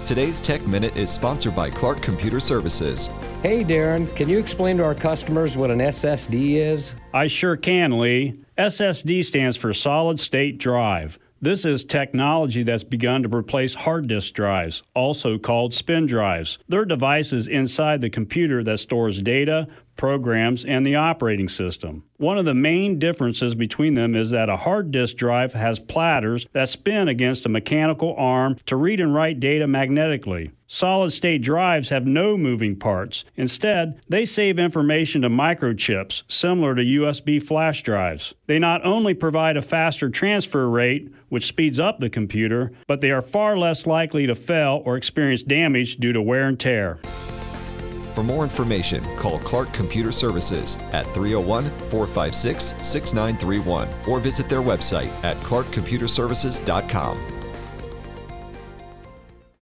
Today's Tech Minute is sponsored by Clark Computer Services. Hey Darren, can you explain to our customers what an SSD is? I sure can, Lee. SSD stands for Solid State Drive. This is technology that's begun to replace hard disk drives, also called spin drives. They're devices inside the computer that stores data, programs, and the operating system. One of the main differences between them is that a hard disk drive has platters that spin against a mechanical arm to read and write data magnetically. Solid-state drives have no moving parts. Instead, they save information to microchips, similar to USB flash drives. They not only provide a faster transfer rate, which speeds up the computer, but they are far less likely to fail or experience damage due to wear and tear. For more information, call Clark Computer Services at 301-456-6931 or visit their website at clarkcomputerservices.com.